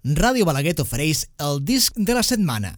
Ràdio Balaguer t'ofereix el disc de la setmana.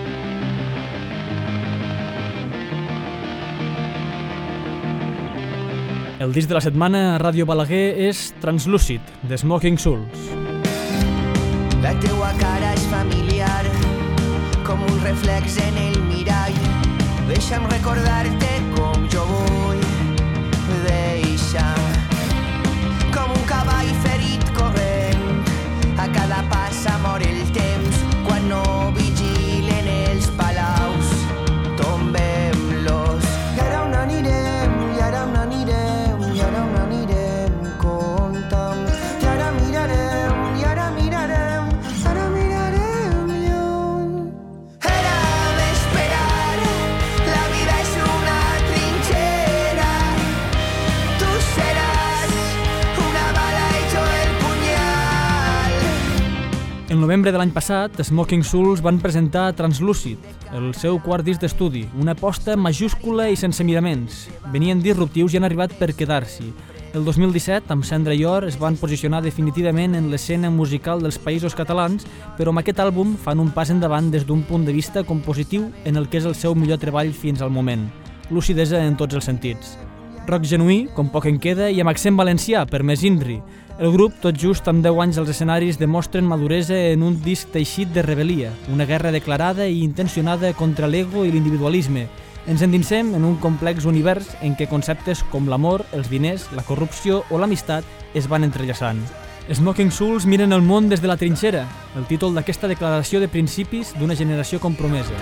El disc de la setmana a Ràdio Balaguer és Translúcid, de Smoking Souls. La teua cara és familiar, com un reflex en el mirall. Deixa'm recordar-te com jo vull deixar. Com un cavall ferit corrent, a cada passa mor el temps. Quan no vigilen els palaus, tombem-los. I ara on anirem, i ara on anirem, i ara on anirem, compta'm. I ara mirarem, i ara mirarem, ara mirarem lluny. Era d'esperar, la vida és una trinxera. Tu seràs una bala i jo el punyal. En novembre de l'any passat, Smoking Souls van presentar Translúcid, el seu quart disc d'estudi, una aposta majúscula i sense miraments. Venien disruptius i han arribat per quedar-s'hi. El 2017, amb Cendra i Or, es van posicionar definitivament en l'escena musical dels països catalans, però amb aquest àlbum fan un pas endavant des d'un punt de vista compositiu en el que és el seu millor treball fins al moment. Lucidesa en tots els sentits. Rock genuí, com poc en queda, i amb accent valencià, per més INRI. El grup, tot just amb 10 anys als escenaris, demostren maduresa en un disc teixit de rebel·lia, una guerra declarada i intencionada contra l'ego i l'individualisme. Ens endinsem en un complex univers en què conceptes com l'amor, els diners, la corrupció o l'amistat es van entrellaçant. Smoking Souls miren el món des de la trinxera, el títol d'aquesta declaració de principis d'una generació compromesa.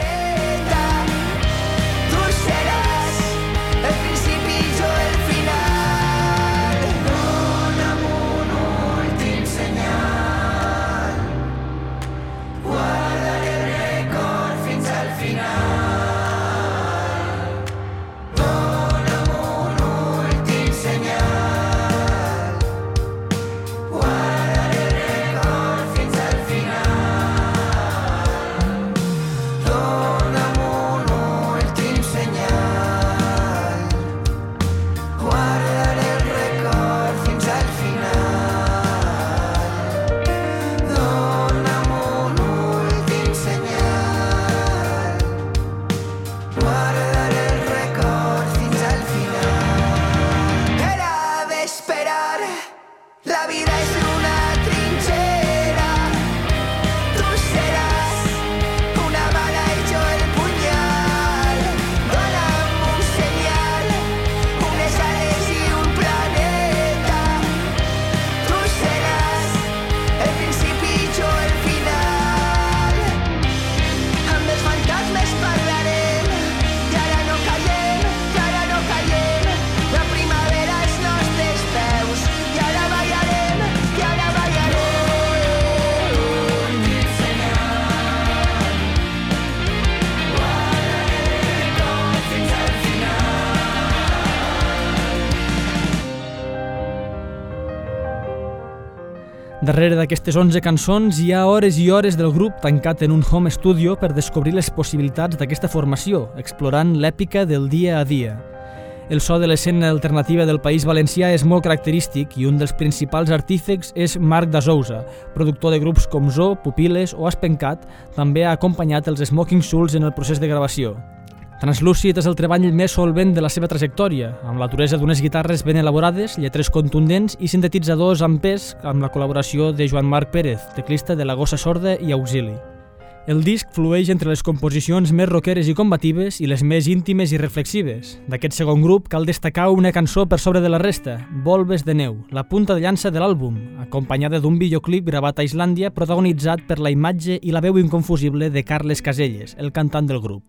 Darrere d'aquestes 11 cançons hi ha hores i hores del grup tancat en un home studio per descobrir les possibilitats d'aquesta formació, explorant l'èpica del dia a dia. El so de l'escena alternativa del País Valencià és molt característic i un dels principals artífecs és Marc Dasouza, productor de grups com Zoo, Pupiles o Aspencat, també ha acompanyat els Smoking Souls en el procés de gravació. Translúcid és el treball més solvent de la seva trajectòria, amb la duresa d'unes guitarres ben elaborades, lletres contundents i sintetitzadors amb pes, amb la col·laboració de Joan Marc Pérez, teclista de La Gossa Sorda i Auxili. El disc flueix entre les composicions més rockeres i combatives i les més íntimes i reflexives. D'aquest segon grup cal destacar una cançó per sobre de la resta, Volves de Neu, la punta de llança de l'àlbum, acompanyada d'un videoclip gravat a Islàndia protagonitzat per la imatge i la veu inconfusible de Carles Caselles, el cantant del grup.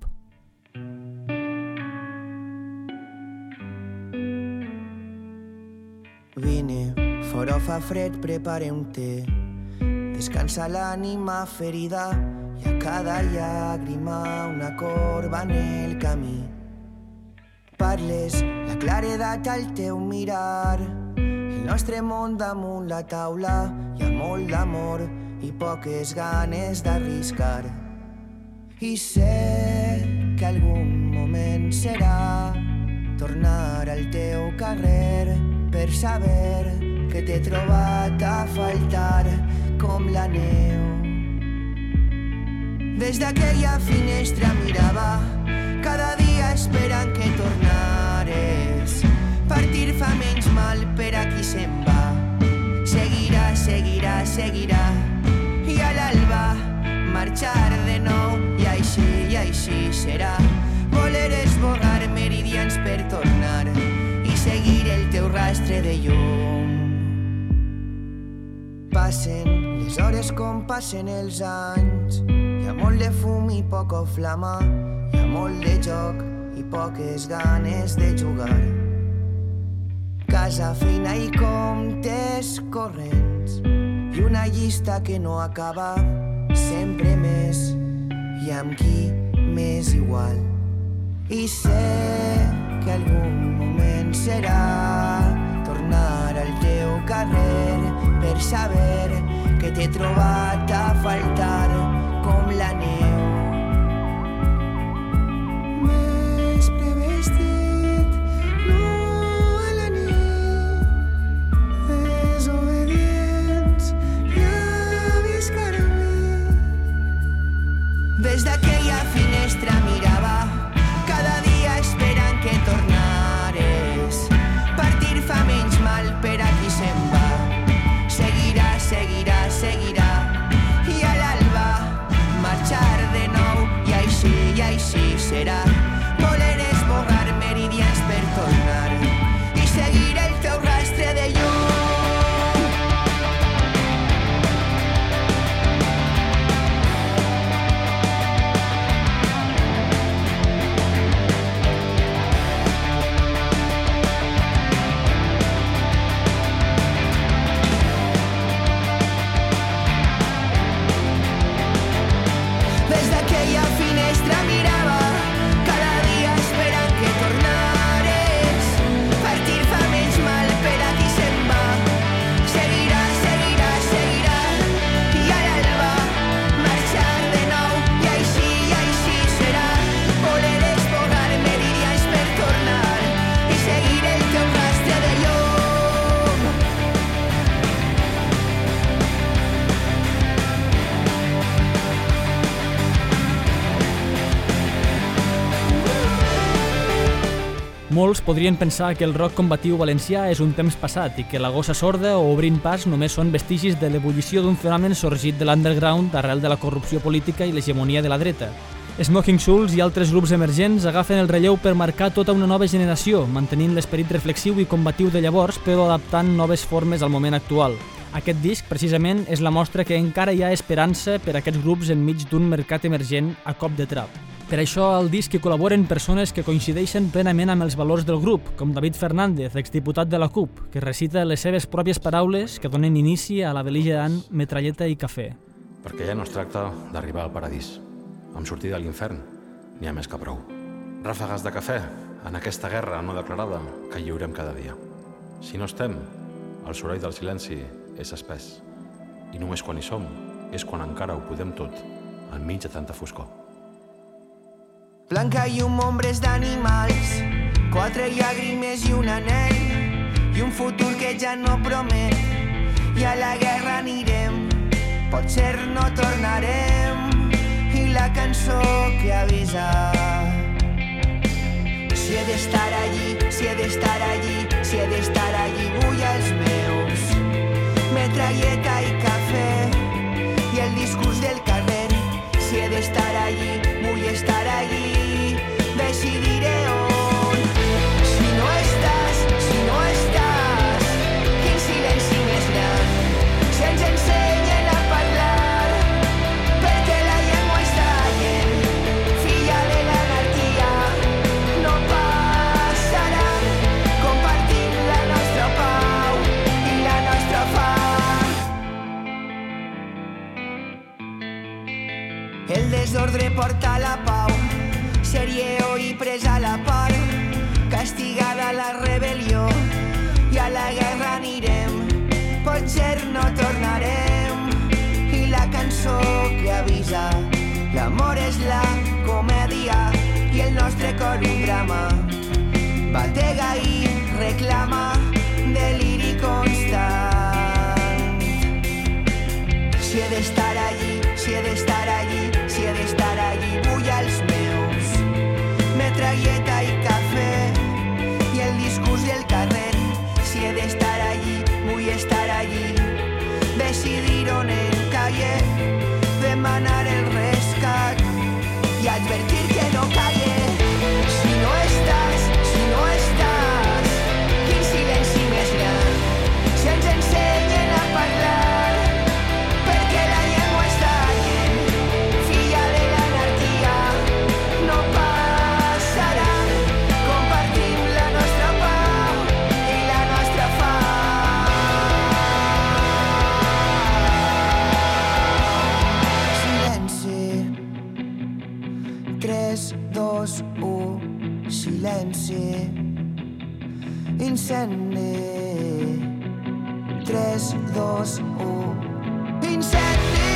Vine, fora fa fred, prepare un té. Descansa l'ànima ferida i a cada llàgrima una corba en el camí. Parles la claredat al teu mirar, el nostre món damunt la taula. Hi ha molt d'amor i poques ganes d'arriscar. I sé que algun moment serà tornar al teu carrer per saber que t'he trobat a faltar com la neu. Des d'aquella finestra mirava, cada dia esperant que tornares. Partir fa menys mal per a qui se'n va. Seguirà, seguirà, seguirà. I a l'alba marxar de nou. I així serà. Voler esborrar meridians per tornar i seguir el teu rastre de llum. Passen les hores com passen els anys. Hi ha molt de fum i poca flama. Hi ha molt de joc i poques ganes de jugar. Casa, feina i comptes corrents i una llista que no acaba, sempre més i amb qui m'és igual. I sé que algun moment serà tornar al teu carrer per saber que t'he trobat a faltar com la neu. Més prevestit, no a la nit, desobedients i avis carmí. Des d'aquella finestra mirava, cada dia esperant que tornares. Partir fa menys mal per a qui se'n va. Seguirà, seguirà, seguirà. I a l'alba marxar de nou. I així serà. Voler esborrar meridians per tornar i seguir el teu rastre de llum. Des d'aquella finestra mirava, cada dia esperant que tornares. Partir fa menys mal per a qui se'n va. Seguirà, seguirà, seguirà. I a l'alba marxar de nou. I així serà. Voler esborrar meridians per tornar i seguir el teu rastre de llum. Molts podrien pensar que el rock combatiu valencià és un temps passat i que la gossa sorda o obrint pas només són vestigis de l'ebullició d'un fenomen sorgit de l'underground arrel de la corrupció política i l'hegemonia de la dreta. Smoking Souls i altres grups emergents agafen el relleu per marcar tota una nova generació, mantenint l'esperit reflexiu i combatiu de llavors, però adaptant noves formes al moment actual. Aquest disc, precisament, és la mostra que encara hi ha esperança per a aquests grups enmig d'un mercat emergent a cop de trap. Per això al disc hi col·laboren persones que coincideixen plenament amb els valors del grup, com David Fernández, exdiputat de la CUP, que recita les seves pròpies paraules que donen inici a la bel·ligerant Metralleta i Cafè. Perquè ja no es tracta d'arribar al paradís. Amb sortir de l'infern n'hi ha més que prou. Ràfegues de cafè en aquesta guerra no declarada que lliurem cada dia. Si no estem, el soroll del silenci és espès. I només quan hi som és quan encara ho podem tot, enmig de tanta foscor. Blanca llum, ombres d'animals, 4 llàgrimes i un anell, i un futur que ja no promet. I a la guerra anirem, potser no tornarem, i la cançó que avisa. Si he d'estar allí, si he d'estar allí, si he d'estar allí, vull els meus. Metralleta i cafè, i el discurs del carrer. Si he d'estar allí, vull estar allí, decidiré on. Si no estàs, quin silenci més gran. Si ens ensenyen a parlar, perquè la llengua està dient, filla de l'anarquia, no passarà, compartint la nostra pau i la nostra fam. El desordre porta la pau, ser lleó i presa la part, castigada la rebel·lió, i a la guerra anirem, potser no tornarem, i la cançó que avisa, l'amor és la comèdia, i el nostre cor un drama, batega i reclama, deliri constant. d'estar allí, si he d'estar allí, si he d'estar allí. Vull els meus, metralleta i cafè, i el discurs i el carrer. Si he d'estar allí, vull estar allí. Decidir on encalle, demanar el rescat i advertir que no calle. Si no estàs, quin silenci més gran. Si ens ensenyen a parlar, perquè la llengua està llent, filla de l'anarquia, no passarà. Compartim la nostra pau i la nostra fam. Silenci. 3, 2, 1, silenci. Incendi. 3, 2, 1, incendi.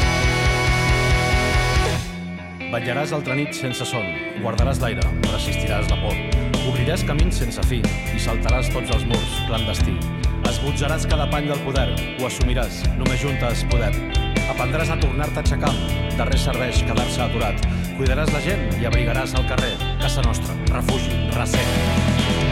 Vetllaràs altra nit sense son, guardaràs l'aire, resistiràs la por. Obriràs camins sense fi i saltaràs tots els murs, clandestí. Esbotjaràs cada pany del poder, ho assumiràs, només juntes podem. Aprendràs a tornar-te a aixecar, de res serveix quedar-se aturat. Cuidaràs la gent i abrigaràs al carrer, casa nostra, refugi, reset.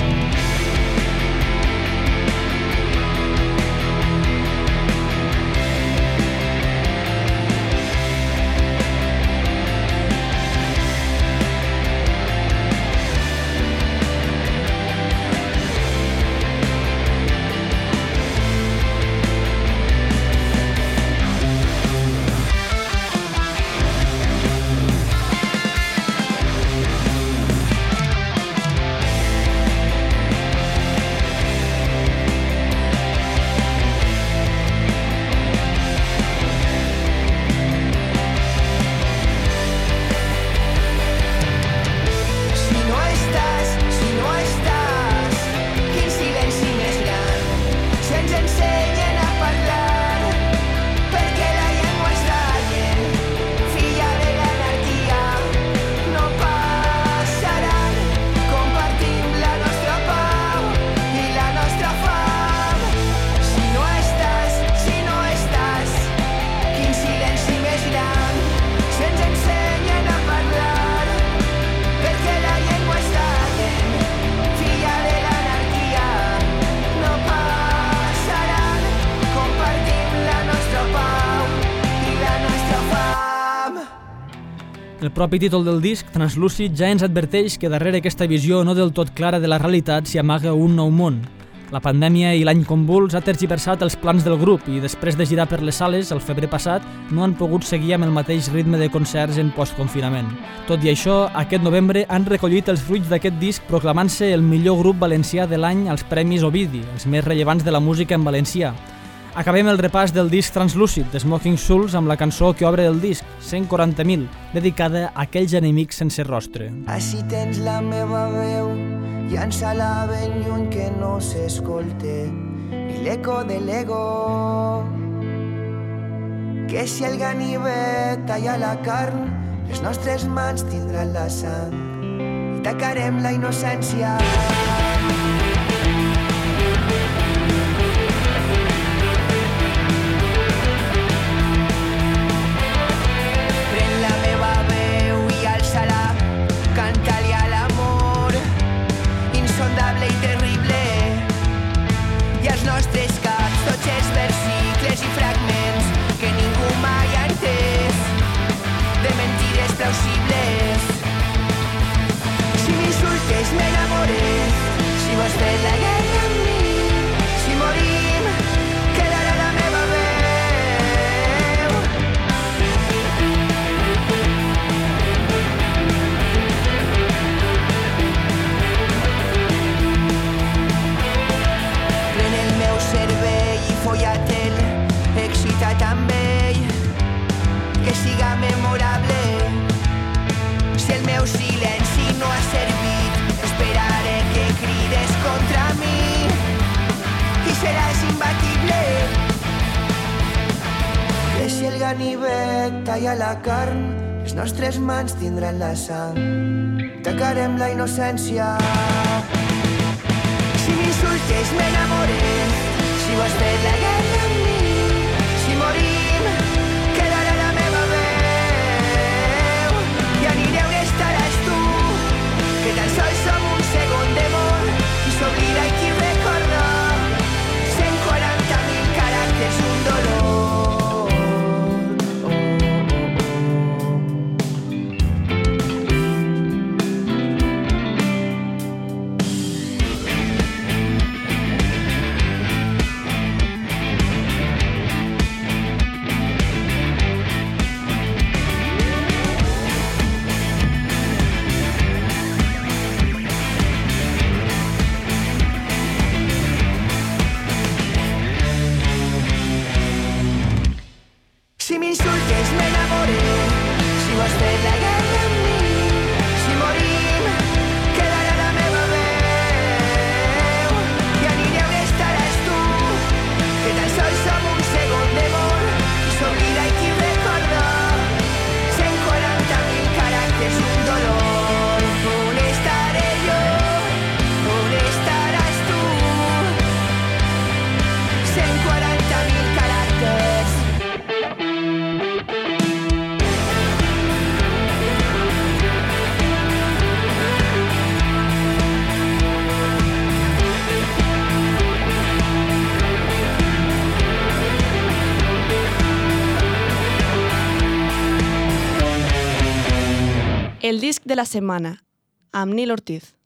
El propi títol del disc, Translúcid, ja ens adverteix que darrere aquesta visió no del tot clara de la realitat s'hi amaga un nou món. La pandèmia i l'any convuls ha tergiversat els plans del grup i després de girar per les sales el febrer passat no han pogut seguir amb el mateix ritme de concerts en postconfinament. Tot i això, aquest novembre han recollit els fruits d'aquest disc proclamant-se el millor grup valencià de l'any als Premis Ovidi, els més rellevants de la música en valencià. Acabem el repàs del disc Translúcid de Smoking Souls amb la cançó que obre el disc, 140.000, dedicada a aquells enemics sense rostre. Així tens la meva veu, llança-la ben lluny que no s'escolte, ni l'eco de l'ego. Que si el ganivet talla la carn, les nostres mans tindran la sang i tacarem la innocència. Canta-li a l'amor, insondable i terrible, i als nostres caps tots els versicles i fragments que ningú mai ha entès, de mentides plausibles. Si m'insultes m'enamores, si vols fer la guerra amb mi, si morim quedarà la meva veu. Follatel, excitat amb ell, que siga memorable. Si el meu silenci no ha servit, esperaré que crides contra mi i seràs imbatible. Que si el ganivet talla la carn, les nostres mans tindran la sang, tacarem la innocència. Si m'insultes m'enamores, si vols fer la guerra amb mi, si morim quedarà temps m'enamoré. Si vols fer la guerra amb mi, si morim, quedarà la meva veu. I aniré on estaràs tu, que tan sols som un segon de món, qui s'oblida i qui recorda. 140.000 caràcters, un dolor. On estaré jo? On estaràs tu? 140.000 caràcters. El disc de la setmana, amb Nil Ortiz.